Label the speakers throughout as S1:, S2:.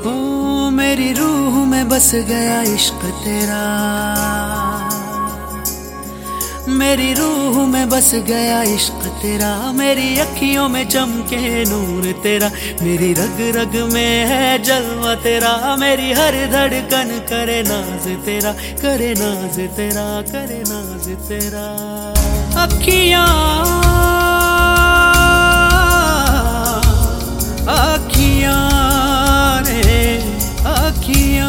S1: ओ मेरी रूह में बस गया इश्क तेरा, मेरी रूह में बस गया इश्क तेरा, मेरी अखियों में चमके नूर तेरा, मेरी रग रग में है जलवा तेरा, मेरी हर धड़कन करे नाज तेरा, करे नाज तेरा, करे नाज तेरा। अखियां अखियां रे अखियां,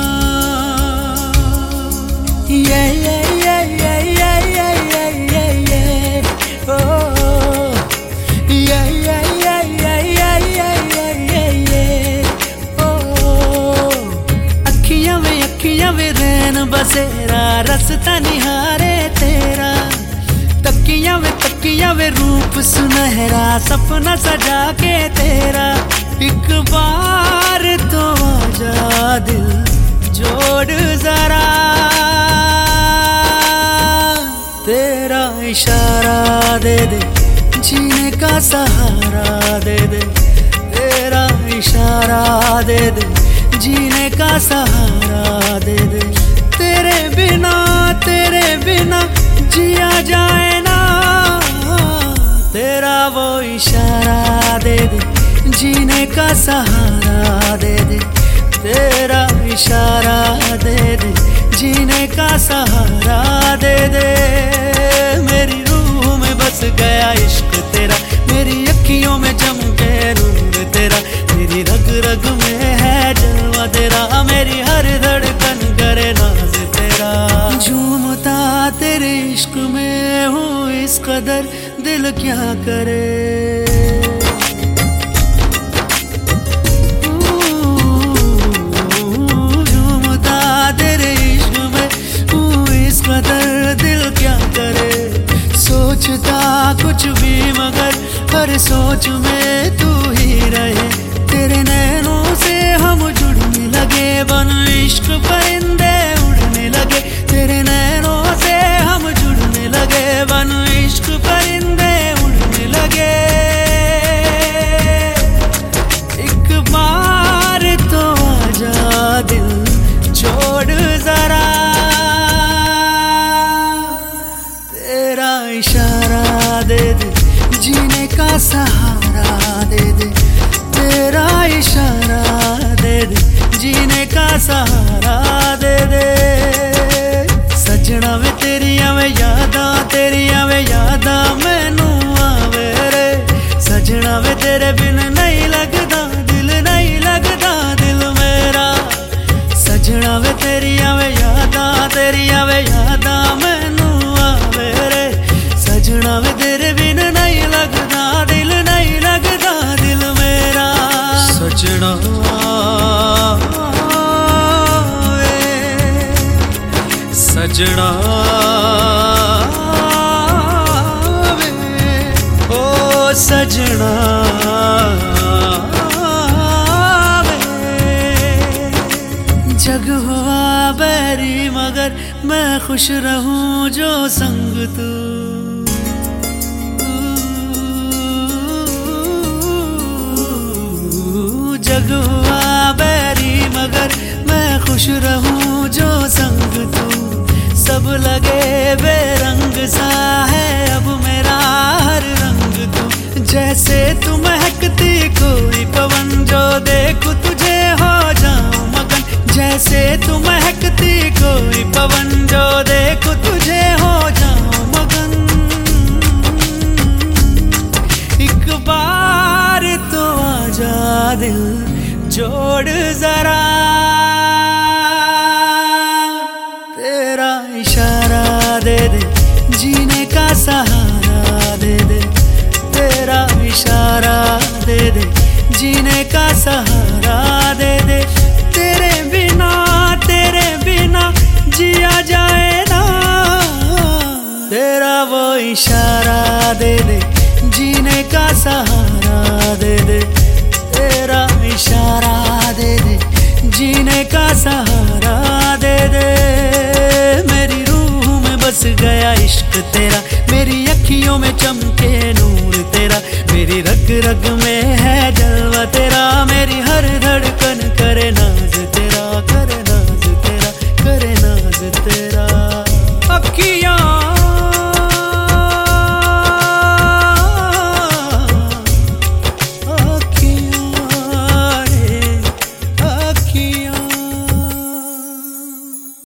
S1: बसेरा रसता निहारे तेरा, तकिया वे रूप सुनहरा, सपना सजा के तेरा। एक बार तो आजा दिल जोड़ जरा, तेरा इशारा दे दे जीने का सहारा दे दे, तेरा इशारा दे दे जीने का सहारा दे दे। तेरे बिना जिया जाए ना, तेरा वो इशारा दे दे जीने का सहारा दे दे, तेरा इशारा दे दे जीने का सहारा दे दे। मेरी रूह में बस गया इश्क तेरा, मेरी अखियों में चमके नूर तेरा, मेरी रग रग में है जलवा तेरा, मेरी हर धड़कन करे नाज तेरा। झूमता तेरे इश्क में हूँ इस कदर, दिल क्या करे। झूमता तेरे इश्क में हूँ इस कदर, दिल क्या करे। सोचता कुछ भी मगर हर सोच में तू ही रहे, तेरे नैनों से हम जुड़ने लगे, बन इश्क परिंदे उड़ने लगे, तेरे नैनों से हम जुड़ने लगे, बन इश्क परिंदे उड़ने लगे। एक बार तो आजा दिल छोड़ जरा, तेरा इशारा दे दे जीने का सहारा दे दे, तेरा इशारा दे दे जीने का सहारा दे दे। सजना वे तेरिया वे यादा मैनू आवे रे, सजना वे तेरे बिन नहीं लगदा दिल, नहीं लगदा दिल मेरा। सजना वे तेरिया वे यादा मैनू आवे रे, सजना वे तेरे बिन नहीं लगदा दिल, नहीं लगदा दिल मेरा। सजना सजना वे ओ सजना वे। जग हुआ बैरी मगर मैं खुश रहूं जो संग तू, जग हुआ बैरी मगर मैं खुश रहूं जो संग तू। सब लगे बेरंग सा है अब मेरा हर रंग तू, जैसे तू महकती कोई पवन, जो देखूं तुझे हो जाऊं मगन, जैसे तू महकती कोई पवन, जो देखूं तुझे हो जाऊं मगन। एक बार तो आजा दिल जोड़ जरा, तेरा इशारा दे दे जीने का सहारा दे दे, तेरा इशारा दे दे जीने का सहारा दे दे। तेरे बिना जिया जाए ना, तेरा वो इशारा दे दे जीने का सहारा दे दे, तेरा इशारा दे दे जीने का सहारा दे दे। मेरी रूह में बस गया इश्क तेरा, मेरी अखियों में चमके नूर तेरा, मेरी रग रग में है जलवा तेरा, मेरी हर धड़कन करे ना